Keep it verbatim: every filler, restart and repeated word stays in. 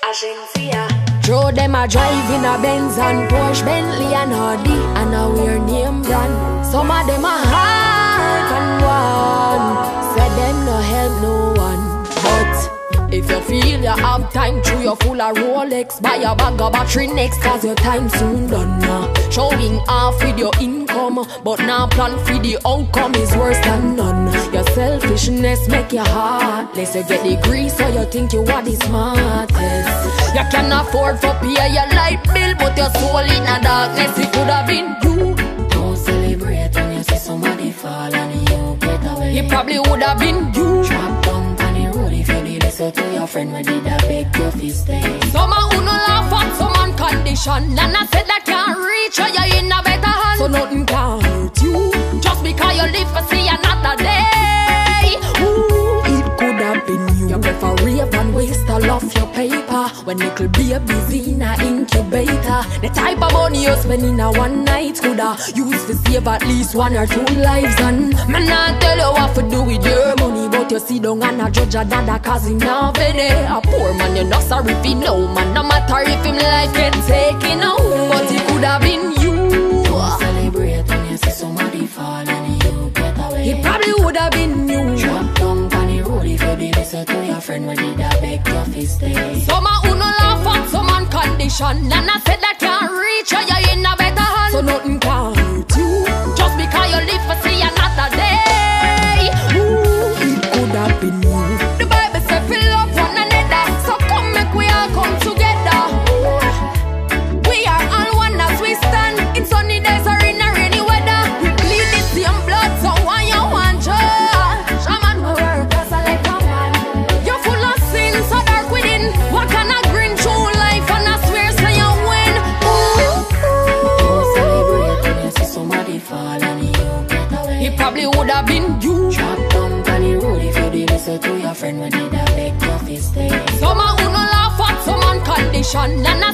Agencia. Throw them a drive in a Benz and Porsche, Bentley and Audi, and a wear name brand. Some of them a heart and one, said them no help no one. But if you feel you have time, through your full of Rolex, buy a bag of battery next, cause your time soon done now. Showing off with your income, but now plan for the outcome is worse than none. Your selfishness make your heart less. You get degree so you think you are the smartest. You can afford for pay your light bill, but your soul in a darkness. It could have been you. Don't celebrate when you see somebody fall and you get away. It probably would have been you. Drop down on the road if you did listen to your friend when did I beg your fist stay. Some who no laugh at some on condition, and I said that can't reach or you're in a better hand. So nothing can hurt you, just because you live for see another day. Ooh, it could have been you. You prefer rave and waste all of your paper when little baby's in a incubator. The type of money you spend in a one night could have used to save at least one or two lives. And man, I tell you what to do with your money, but you see don't and a judge a dada cause him not penny. A poor man, you're not sorry if he know man. No matter if him life get taken away, but it could have been you. Don't celebrate when you see somebody fall and you get away. It probably would have been you. Drop down on the road if you did listen to your friend when did I beg your fist stay. Some who no laugh at some on condition, and I said that can't reach or you're in a better hand. So nothing can hurt you, just because you live for see another day. Ooh, it could have been you. The Bible says we love one another, so come make we all come together. We are all one as we stand, in sunny days or in a rainy weather. We bleed the same blood, so why you want judge? Shaman we work as a like a man. You're full of sin, so dark within. What can I grin through life and I swear so you win? Ooh. Don't celebrate when you see somebody fall and you get away. It probably would have been you. Drop down on the road if you did listen to your friend when did I beg your fist stay. Some who no laugh at some on condition, and I